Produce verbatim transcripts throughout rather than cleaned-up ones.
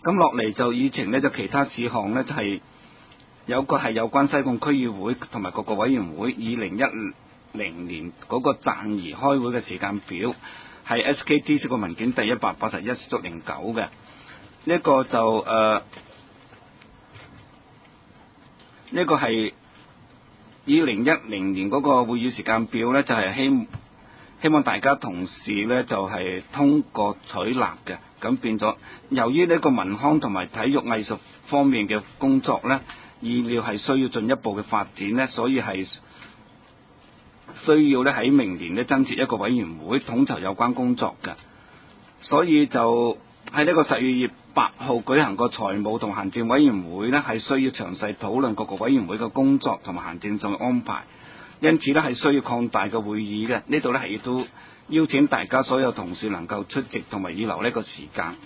咁落嚟就議程呢，就其他事項呢，就係、是、有個係有關西貢區議會同埋各個委員會二零一零年嗰個暫擬開會嘅時間表，係 S K D C 個文件第一百八十一至零九嘅。呢、這個就誒呢、呃這個係二零一零年嗰個會議時間表呢，就係、是、希希望大家同事呢，就係、是、通過取納嘅。咁變咗，由於呢個文康同埋體育藝術方面嘅工作呢，意料係需要進一步嘅發展呢，所以係需要咧喺明年咧增設一個委員會統籌有關工作嘅。所以就喺呢個十二月八號舉行個財務同行政委員會呢，係需要詳細討論各個委員會嘅工作同埋行政上嘅安排，因此呢係需要擴大嘅會議嘅。呢度呢係亦都邀請大家所有同事能夠出席同埋預留呢個時間。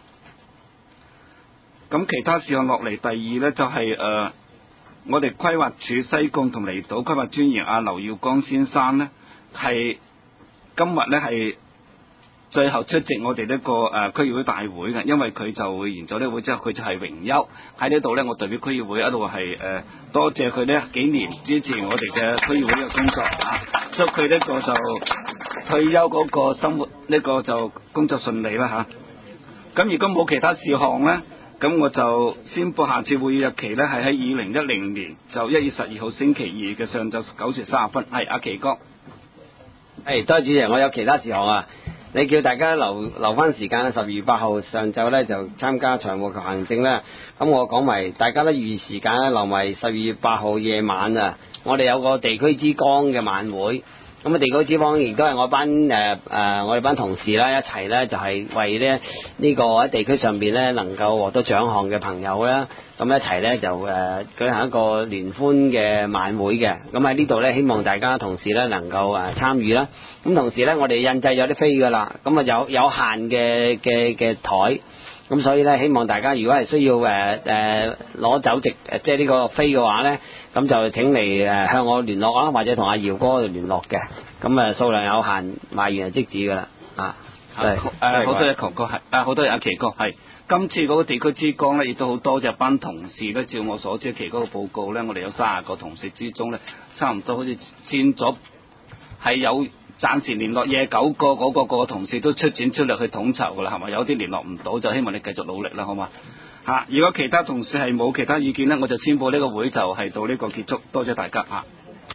咁其他事項落嚟，第二呢就係、是、誒、呃，我哋規劃處西貢同離島規劃專員阿劉耀剛先生呢，係今日呢係最後出席我哋呢、這個誒、呃、區議會大會嘅，因為佢就會完咗呢會之後，佢就係榮休喺呢度呢。我代表區議會一度係誒多謝佢呢幾年支持我哋嘅區議會嘅工作啊，祝佢呢個就退休嗰個生活呢、這個就工作順利啦吓。咁、啊、如果冇其他事項呢，咁我就宣布下次會議日期呢係喺二零一零年就一月十二號星期二嘅上晝九時三十分。係阿奇哥， 係多謝主席，我有其他事項啊。你叫大家留留翻時間，十二月八號上晝呢就參加財務及行政啦。咁我講埋，大家都預時間咧留埋十二月八號夜晚啊。我哋有個地區之光嘅晚會。咁啊，地區之光亦都係我班誒誒、呃，我哋班同事啦，一齊咧就係、是、為咧呢、這個喺地區上邊咧能夠獲得獎項嘅朋友啦，咁一齊咧就誒、呃、舉行一個聯歡嘅晚會嘅。咁喺呢度咧，希望大家同事咧能夠誒參與啦。咁同時咧，我哋印製咗啲飛噶啦，咁啊有有限嘅嘅嘅台。咁所以咧，希望大家如果係需要誒誒攞酒席誒，即係呢個飛嘅話咧，咁就請嚟誒向我聯絡啊，或者同阿姚哥聯絡嘅。咁啊數量有限，賣完就即止噶啦啊。 誒好多謝球哥係，誒好多謝阿奇哥係。今次嗰個地區之光咧，亦都好多謝班同事咧。照我所知，奇哥嘅報告咧，我哋有三十個同事之中咧，差唔多好似佔咗係有。暫時聯絡廿九個嗰個個同事都出錢出力去統籌噶啦，係咪？有啲聯絡唔到，就希望你繼續努力啦，好嘛？嚇！如果其他同事係冇其他意見呢，我就宣佈呢個會就係到呢個結束。多謝大家嚇。